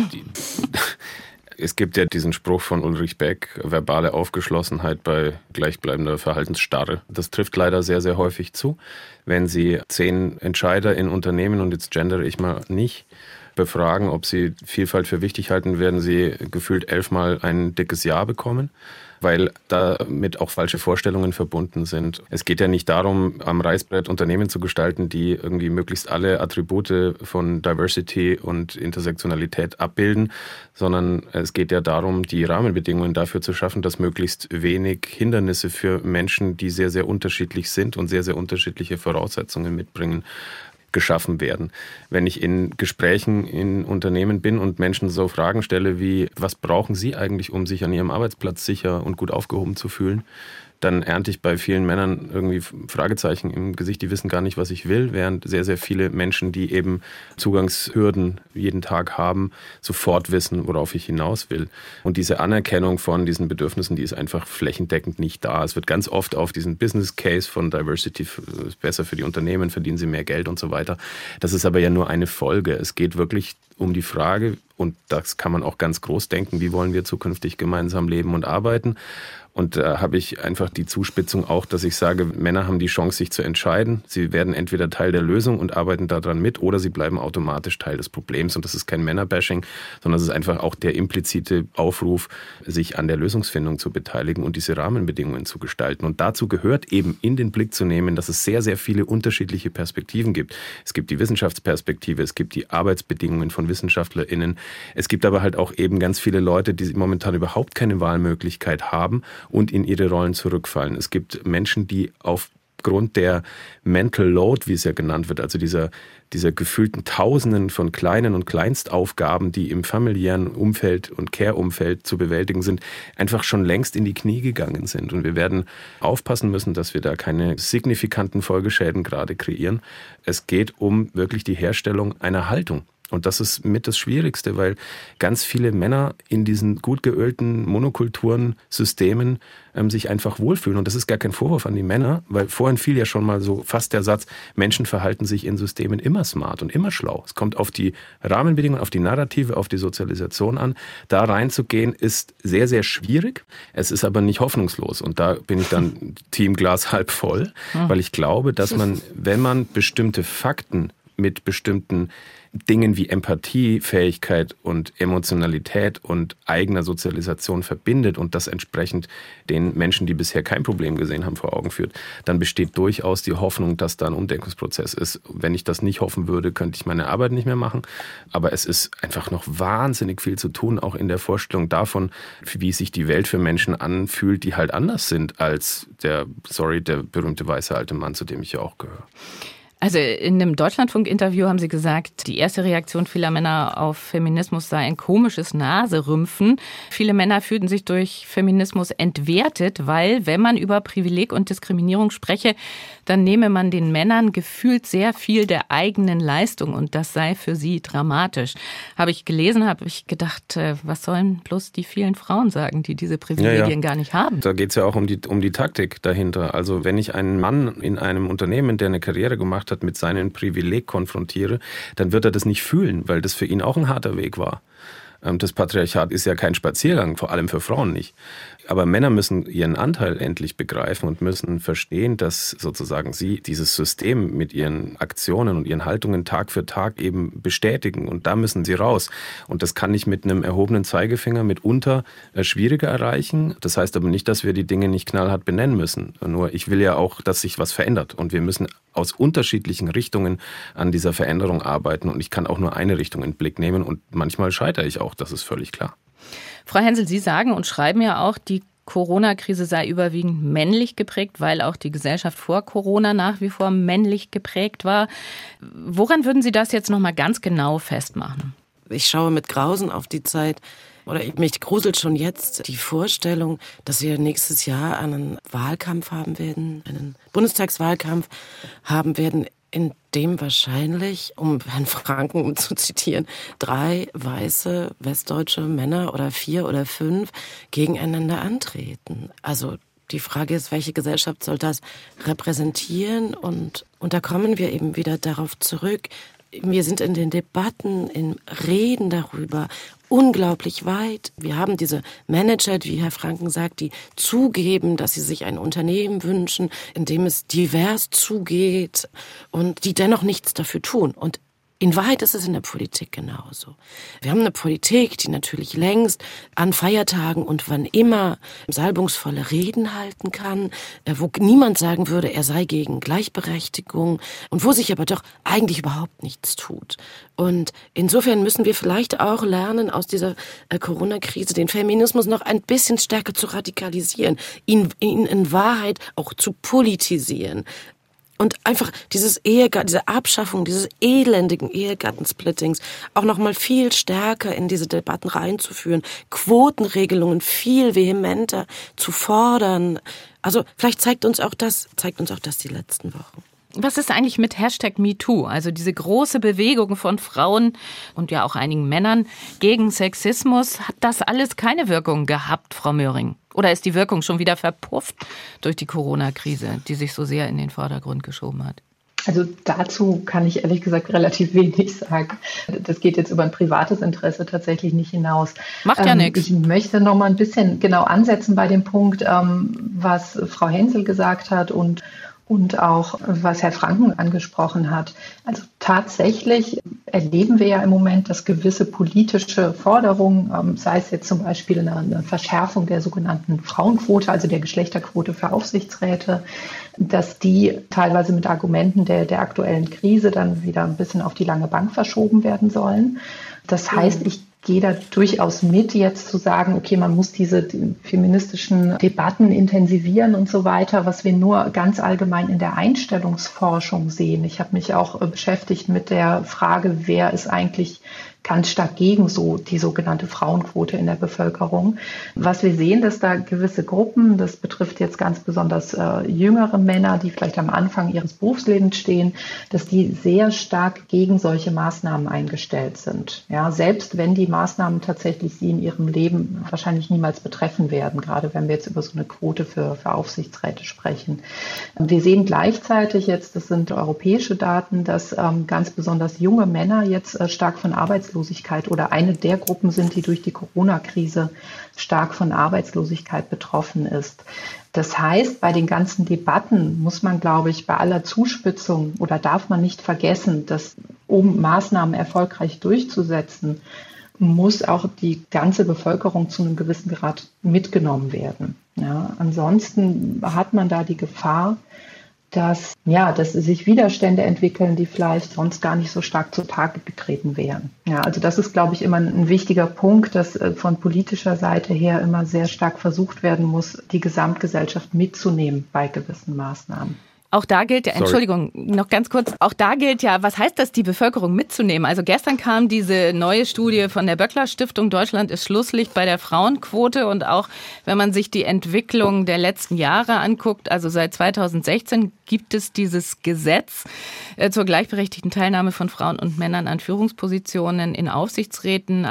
Es gibt ja diesen Spruch von Ulrich Beck, verbale Aufgeschlossenheit bei gleichbleibender Verhaltensstarre. Das trifft leider sehr, sehr häufig zu. Wenn Sie 10 Entscheider in Unternehmen, und jetzt gendere ich mal nicht, befragen, ob sie Vielfalt für wichtig halten, werden Sie gefühlt 11-mal ein dickes Ja bekommen, weil damit auch falsche Vorstellungen verbunden sind. Es geht ja nicht darum, am Reißbrett Unternehmen zu gestalten, die irgendwie möglichst alle Attribute von Diversity und Intersektionalität abbilden, sondern es geht ja darum, die Rahmenbedingungen dafür zu schaffen, dass möglichst wenig Hindernisse für Menschen, die sehr, sehr unterschiedlich sind und sehr, sehr unterschiedliche Voraussetzungen mitbringen, geschaffen werden. Wenn ich in Gesprächen in Unternehmen bin und Menschen so Fragen stelle wie, was brauchen Sie eigentlich, um sich an Ihrem Arbeitsplatz sicher und gut aufgehoben zu fühlen, dann ernte ich bei vielen Männern irgendwie Fragezeichen im Gesicht, die wissen gar nicht, was ich will, während sehr, sehr viele Menschen, die eben Zugangshürden jeden Tag haben, sofort wissen, worauf ich hinaus will. Und diese Anerkennung von diesen Bedürfnissen, die ist einfach flächendeckend nicht da. Es wird ganz oft auf diesen Business Case von Diversity, ist besser für die Unternehmen, verdienen sie mehr Geld und so weiter. Das ist aber ja nur eine Folge. Es geht wirklich um die Frage, und das kann man auch ganz groß denken, wie wollen wir zukünftig gemeinsam leben und arbeiten? Und da habe ich einfach die Zuspitzung auch, dass ich sage, Männer haben die Chance, sich zu entscheiden. Sie werden entweder Teil der Lösung und arbeiten daran mit, oder sie bleiben automatisch Teil des Problems. Und das ist kein Männerbashing, sondern es ist einfach auch der implizite Aufruf, sich an der Lösungsfindung zu beteiligen und diese Rahmenbedingungen zu gestalten. Und dazu gehört eben in den Blick zu nehmen, dass es sehr, sehr viele unterschiedliche Perspektiven gibt. Es gibt die Wissenschaftsperspektive, es gibt die Arbeitsbedingungen von WissenschaftlerInnen. Es gibt aber halt auch eben ganz viele Leute, die momentan überhaupt keine Wahlmöglichkeit haben und in ihre Rollen zurückfallen. Es gibt Menschen, die aufgrund der Mental Load, wie es ja genannt wird, also dieser gefühlten Tausenden von kleinen und Kleinstaufgaben, die im familiären Umfeld und Care-Umfeld zu bewältigen sind, einfach schon längst in die Knie gegangen sind. Und wir werden aufpassen müssen, dass wir da keine signifikanten Folgeschäden gerade kreieren. Es geht um wirklich die Herstellung einer Haltung. Und das ist mit das Schwierigste, weil ganz viele Männer in diesen gut geölten Monokulturen-Systemen sich einfach wohlfühlen. Und das ist gar kein Vorwurf an die Männer, weil vorhin fiel ja schon mal so fast der Satz, Menschen verhalten sich in Systemen immer smart und immer schlau. Es kommt auf die Rahmenbedingungen, auf die Narrative, auf die Sozialisation an. Da reinzugehen ist sehr, sehr schwierig. Es ist aber nicht hoffnungslos. Und da bin ich dann Team Glas halb voll, weil ich glaube, dass man, wenn man bestimmte Fakten mit bestimmten Dingen wie Empathie, Fähigkeit und Emotionalität und eigener Sozialisation verbindet und das entsprechend den Menschen, die bisher kein Problem gesehen haben, vor Augen führt, dann besteht durchaus die Hoffnung, dass da ein Umdenkungsprozess ist. Wenn ich das nicht hoffen würde, könnte ich meine Arbeit nicht mehr machen. Aber es ist einfach noch wahnsinnig viel zu tun, auch in der Vorstellung davon, wie sich die Welt für Menschen anfühlt, die halt anders sind als der berühmte weiße alte Mann, zu dem ich ja auch gehöre. Also in einem Deutschlandfunk-Interview haben Sie gesagt, die erste Reaktion vieler Männer auf Feminismus sei ein komisches Naserümpfen. Viele Männer fühlten sich durch Feminismus entwertet, weil, wenn man über Privileg und Diskriminierung spreche, dann nehme man den Männern gefühlt sehr viel der eigenen Leistung und das sei für sie dramatisch. Habe ich gelesen, habe ich gedacht, was sollen bloß die vielen Frauen sagen, die diese Privilegien gar nicht haben? Da geht es ja auch um die Taktik dahinter. Also wenn ich einen Mann in einem Unternehmen, der eine Karriere gemacht hat, mit seinem Privileg konfrontiere, dann wird er das nicht fühlen, weil das für ihn auch ein harter Weg war. Das Patriarchat ist ja kein Spaziergang, vor allem für Frauen nicht. Aber Männer müssen ihren Anteil endlich begreifen und müssen verstehen, dass sozusagen sie dieses System mit ihren Aktionen und ihren Haltungen Tag für Tag eben bestätigen. Und da müssen sie raus. Und das kann ich mit einem erhobenen Zeigefinger mitunter schwieriger erreichen. Das heißt aber nicht, dass wir die Dinge nicht knallhart benennen müssen. Nur ich will ja auch, dass sich was verändert. Und wir müssen aus unterschiedlichen Richtungen an dieser Veränderung arbeiten. Und ich kann auch nur eine Richtung in den Blick nehmen. Und manchmal scheitere ich auch, das ist völlig klar. Frau Hensel, Sie sagen und schreiben ja auch, die Corona-Krise sei überwiegend männlich geprägt, weil auch die Gesellschaft vor Corona nach wie vor männlich geprägt war. Woran würden Sie das jetzt noch mal ganz genau festmachen? Ich schaue mit Grausen auf die Zeit, oder mich gruselt schon jetzt die Vorstellung, dass wir nächstes Jahr einen Wahlkampf haben werden, einen Bundestagswahlkampf haben werden, in dem wahrscheinlich, um Herrn Franken zu zitieren, 3 weiße westdeutsche Männer oder 4 oder 5 gegeneinander antreten. Also die Frage ist, welche Gesellschaft soll das repräsentieren? Und da kommen wir eben wieder darauf zurück, wir sind in den Debatten, in Reden darüber unglaublich weit. Wir haben diese Manager, wie Herr Franken sagt, die zugeben, dass sie sich ein Unternehmen wünschen, in dem es divers zugeht und die dennoch nichts dafür tun. Und in Wahrheit ist es in der Politik genauso. Wir haben eine Politik, die natürlich längst an Feiertagen und wann immer salbungsvolle Reden halten kann, wo niemand sagen würde, er sei gegen Gleichberechtigung und wo sich aber doch eigentlich überhaupt nichts tut. Und insofern müssen wir vielleicht auch lernen, aus dieser Corona-Krise den Feminismus noch ein bisschen stärker zu radikalisieren, ihn in Wahrheit auch zu politisieren. Und einfach diese Abschaffung dieses elendigen Ehegattensplittings auch noch mal viel stärker in diese Debatten reinzuführen, Quotenregelungen viel vehementer zu fordern. Also vielleicht zeigt uns auch das die letzten Wochen. Was ist eigentlich mit #MeToo? Also diese große Bewegung von Frauen und ja auch einigen Männern gegen Sexismus. Hat das alles keine Wirkung gehabt, Frau Möhring? Oder ist die Wirkung schon wieder verpufft durch die Corona-Krise, die sich so sehr in den Vordergrund geschoben hat? Also dazu kann ich ehrlich gesagt relativ wenig sagen. Das geht jetzt über ein privates Interesse tatsächlich nicht hinaus. Macht ja nichts. Ich möchte noch mal ein bisschen genau ansetzen bei dem Punkt, was Frau Hensel gesagt hat und auch was Herr Franken angesprochen hat. Also tatsächlich erleben wir ja im Moment, dass gewisse politische Forderungen, sei es jetzt zum Beispiel eine Verschärfung der sogenannten Frauenquote, also der Geschlechterquote für Aufsichtsräte, dass die teilweise mit Argumenten der aktuellen Krise dann wieder ein bisschen auf die lange Bank verschoben werden sollen. Das heißt, ich gehe da durchaus mit, jetzt zu sagen, okay, man muss diese feministischen Debatten intensivieren und so weiter, was wir nur ganz allgemein in der Einstellungsforschung sehen. Ich habe mich auch beschäftigt mit der Frage, wer ist eigentlich ganz stark gegen so die sogenannte Frauenquote in der Bevölkerung. Was wir sehen, dass da gewisse Gruppen, das betrifft jetzt ganz besonders jüngere Männer, die vielleicht am Anfang ihres Berufslebens stehen, dass die sehr stark gegen solche Maßnahmen eingestellt sind. Ja, selbst wenn die Maßnahmen tatsächlich sie in ihrem Leben wahrscheinlich niemals betreffen werden, gerade wenn wir jetzt über so eine Quote für Aufsichtsräte sprechen. Wir sehen gleichzeitig jetzt, das sind europäische Daten, dass ganz besonders junge Männer jetzt stark von Arbeitslosigkeit oder eine der Gruppen sind, die durch die Corona-Krise stark von Arbeitslosigkeit betroffen ist. Das heißt, bei den ganzen Debatten muss man, glaube ich, bei aller Zuspitzung oder darf man nicht vergessen, dass um Maßnahmen erfolgreich durchzusetzen, muss auch die ganze Bevölkerung zu einem gewissen Grad mitgenommen werden. Ja, ansonsten hat man da die Gefahr, dass sich Widerstände entwickeln, die vielleicht sonst gar nicht so stark zutage getreten wären. Ja, also das ist, glaube ich, immer ein wichtiger Punkt, dass von politischer Seite her immer sehr stark versucht werden muss, die Gesamtgesellschaft mitzunehmen bei gewissen Maßnahmen. Auch da gilt ja, Entschuldigung, noch ganz kurz, auch da gilt ja, was heißt das, die Bevölkerung mitzunehmen? Also gestern kam diese neue Studie von der Böckler Stiftung, Deutschland ist Schlusslicht bei der Frauenquote, und auch wenn man sich die Entwicklung der letzten Jahre anguckt, also seit 2016 gibt es dieses Gesetz zur gleichberechtigten Teilnahme von Frauen und Männern an Führungspositionen in Aufsichtsräten,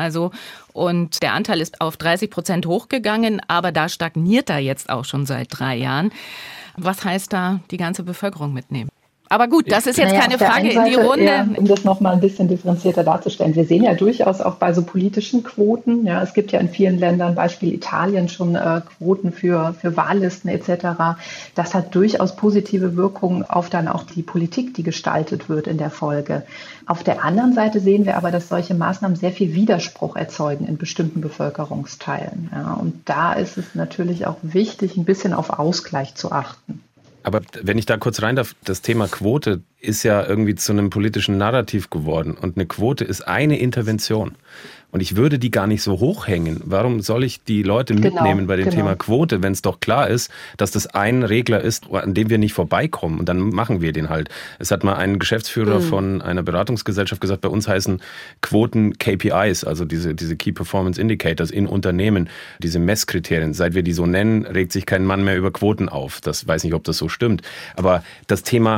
und der Anteil ist auf 30% hochgegangen, aber da stagniert er jetzt auch schon seit 3 Jahren. Was heißt da, die ganze Bevölkerung mitnehmen? Aber gut, das ist jetzt keine Frage in die Runde. Eher, um das nochmal ein bisschen differenzierter darzustellen. Wir sehen ja durchaus auch bei so politischen Quoten, ja, es gibt ja in vielen Ländern, Beispiel Italien, schon Quoten für Wahllisten etc. Das hat durchaus positive Wirkungen auf dann auch die Politik, die gestaltet wird in der Folge. Auf der anderen Seite sehen wir aber, dass solche Maßnahmen sehr viel Widerspruch erzeugen in bestimmten Bevölkerungsteilen. Ja, und da ist es natürlich auch wichtig, ein bisschen auf Ausgleich zu achten. Aber wenn ich da kurz rein darf, das Thema Quote ist ja irgendwie zu einem politischen Narrativ geworden. Und eine Quote ist eine Intervention. Und ich würde die gar nicht so hochhängen. Warum soll ich die Leute mitnehmen bei dem Thema Quote, wenn es doch klar ist, dass das ein Regler ist, an dem wir nicht vorbeikommen? Und dann machen wir den halt. Es hat mal ein Geschäftsführer von einer Beratungsgesellschaft gesagt, bei uns heißen Quoten KPIs, also diese Key Performance Indicators in Unternehmen, diese Messkriterien. Seit wir die so nennen, regt sich kein Mann mehr über Quoten auf. Das weiß nicht, ob das so stimmt. Aber das Thema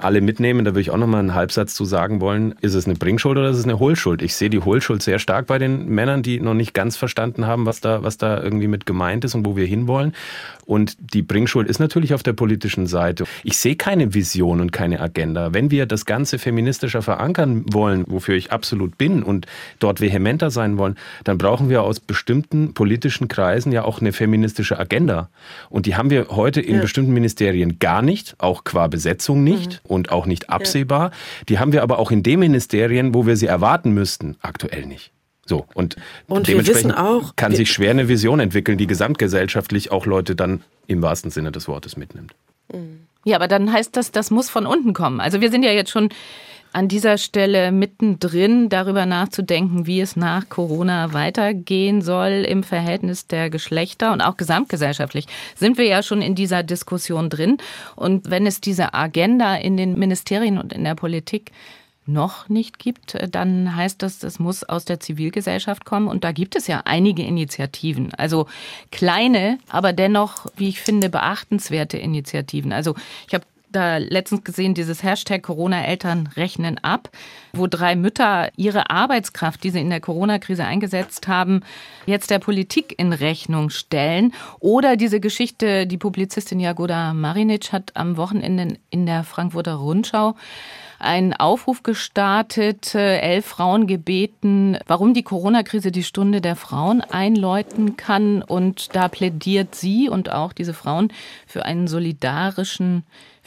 alle mitnehmen, da würde ich auch nochmal einen Halbsatz zu sagen wollen, ist es eine Bringschuld oder ist es eine Hohlschuld? Ich sehe die Hohlschuld sehr stark bei den Männern, die noch nicht ganz verstanden haben, was da irgendwie mit gemeint ist und wo wir hinwollen. Und die Bringschuld ist natürlich auf der politischen Seite. Ich sehe keine Vision und keine Agenda. Wenn wir das Ganze feministischer verankern wollen, wofür ich absolut bin und dort vehementer sein wollen, dann brauchen wir aus bestimmten politischen Kreisen ja auch eine feministische Agenda. Und die haben wir heute in bestimmten Ministerien gar nicht, auch qua Besetzung nicht und auch nicht absehbar. Die haben wir aber auch in den Ministerien, wo wir sie erwarten müssten, aktuell nicht. So, und dementsprechend wir wissen auch, kann sich schwer eine Vision entwickeln, die gesamtgesellschaftlich auch Leute dann im wahrsten Sinne des Wortes mitnimmt. Ja, aber dann heißt das muss von unten kommen. Also wir sind ja jetzt schon an dieser Stelle mittendrin, darüber nachzudenken, wie es nach Corona weitergehen soll im Verhältnis der Geschlechter und auch gesamtgesellschaftlich sind wir ja schon in dieser Diskussion drin. Und wenn es diese Agenda in den Ministerien und in der Politik noch nicht gibt, dann heißt das, es muss aus der Zivilgesellschaft kommen. Und da gibt es ja einige Initiativen, also kleine, aber dennoch, wie ich finde, beachtenswerte Initiativen. Also ich habe da letztens gesehen, dieses Hashtag Corona-Eltern rechnen ab, wo 3 Mütter ihre Arbeitskraft, die sie in der Corona-Krise eingesetzt haben, jetzt der Politik in Rechnung stellen. Oder diese Geschichte, die Publizistin Jagoda Marinic hat am Wochenende in der Frankfurter Rundschau einen Aufruf gestartet, 11 Frauen gebeten, warum die Corona-Krise die Stunde der Frauen einläuten kann. Und da plädiert sie und auch diese Frauen für einen solidarischen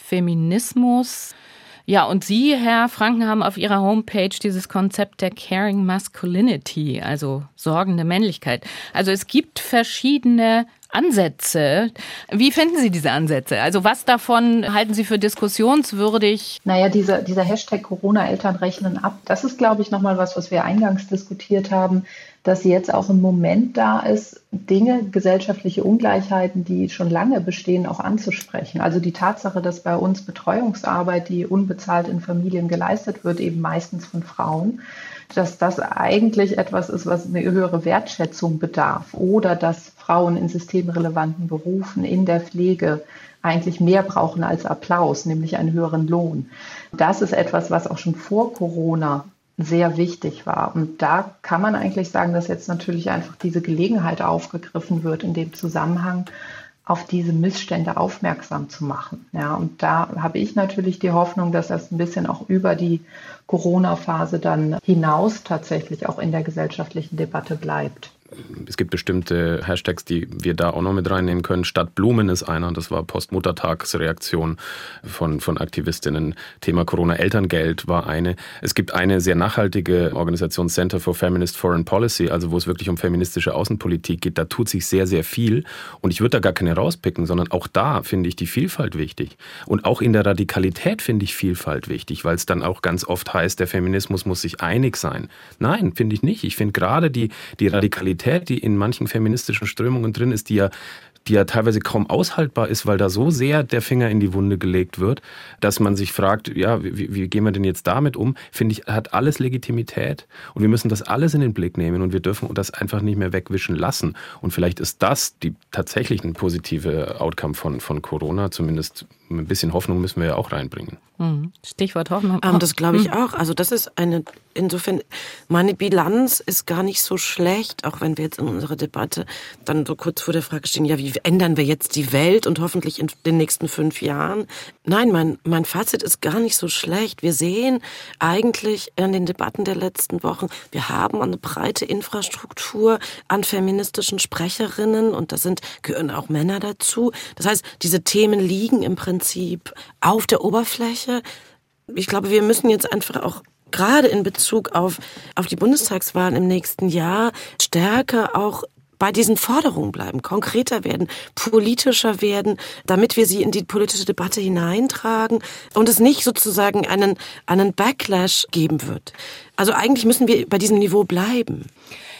Feminismus. Ja, und Sie, Herr Franken, haben auf Ihrer Homepage dieses Konzept der Caring Masculinity, also sorgende Männlichkeit. Also es gibt verschiedene Ansätze. Wie finden Sie diese Ansätze? Also was davon halten Sie für diskussionswürdig? Naja, dieser Hashtag Corona-Eltern rechnen ab, das ist, glaube ich, nochmal was wir eingangs diskutiert haben, dass jetzt auch ein Moment da ist, Dinge, gesellschaftliche Ungleichheiten, die schon lange bestehen, auch anzusprechen. Also die Tatsache, dass bei uns Betreuungsarbeit, die unbezahlt in Familien geleistet wird, eben meistens von Frauen, dass das eigentlich etwas ist, was eine höhere Wertschätzung bedarf. Oder dass Frauen in systemrelevanten Berufen, in der Pflege eigentlich mehr brauchen als Applaus, nämlich einen höheren Lohn. Das ist etwas, was auch schon vor Corona sehr wichtig war. Und da kann man eigentlich sagen, dass jetzt natürlich einfach diese Gelegenheit aufgegriffen wird, in dem Zusammenhang auf diese Missstände aufmerksam zu machen. Ja, und da habe ich natürlich die Hoffnung, dass das ein bisschen auch über die Corona-Phase dann hinaus tatsächlich auch in der gesellschaftlichen Debatte bleibt. Es gibt bestimmte Hashtags, die wir da auch noch mit reinnehmen können. Stadt Blumen ist einer, das war Postmuttertagsreaktion von Aktivistinnen. Thema Corona-Elterngeld war eine. Es gibt eine sehr nachhaltige Organisation, Center for Feminist Foreign Policy, also wo es wirklich um feministische Außenpolitik geht. Da tut sich sehr, sehr viel. Und ich würde da gar keine rauspicken, sondern auch da finde ich die Vielfalt wichtig. Und auch in der Radikalität finde ich Vielfalt wichtig, weil es dann auch ganz oft heißt, der Feminismus muss sich einig sein. Nein, finde ich nicht. Ich finde gerade die Radikalität, die in manchen feministischen Strömungen drin ist, die ja teilweise kaum aushaltbar ist, weil da so sehr der Finger in die Wunde gelegt wird, dass man sich fragt, ja, wie gehen wir denn jetzt damit um? Finde ich, hat alles Legitimität und wir müssen das alles in den Blick nehmen und wir dürfen das einfach nicht mehr wegwischen lassen. Und vielleicht ist das tatsächlich ein positive Outcome von Corona, zumindest ein bisschen Hoffnung müssen wir ja auch reinbringen. Stichwort Hoffnung. Das glaube ich auch. Also das ist insofern, meine Bilanz ist gar nicht so schlecht, auch wenn wir jetzt in unserer Debatte dann so kurz vor der Frage stehen, ja, wie ändern wir jetzt die Welt und hoffentlich in den nächsten 5 Jahren? Nein, mein Fazit ist gar nicht so schlecht. Wir sehen eigentlich in den Debatten der letzten Wochen, wir haben eine breite Infrastruktur an feministischen Sprecherinnen und gehören auch Männer dazu. Das heißt, diese Themen liegen im Prinzip auf der Oberfläche. Ich glaube, wir müssen jetzt einfach auch gerade in Bezug auf die Bundestagswahlen im nächsten Jahr stärker auch bei diesen Forderungen bleiben, konkreter werden, politischer werden, damit wir sie in die politische Debatte hineintragen und es nicht sozusagen einen Backlash geben wird. Also eigentlich müssen wir bei diesem Niveau bleiben.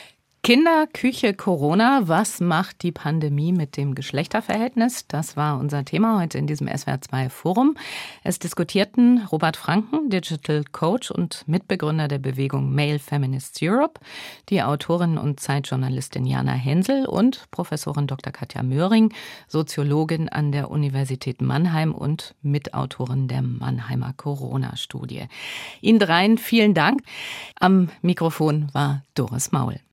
Kinderküche Corona, was macht die Pandemie mit dem Geschlechterverhältnis? Das war unser Thema heute in diesem SWR2 Forum. Es diskutierten Robert Franken, Digital Coach und Mitbegründer der Bewegung Male Feminists Europe, die Autorin und Zeitjournalistin Jana Hensel und Professorin Dr. Katja Möhring, Soziologin an der Universität Mannheim und Mitautorin der Mannheimer Corona-Studie. Ihnen dreien vielen Dank. Am Mikrofon war Doris Maul.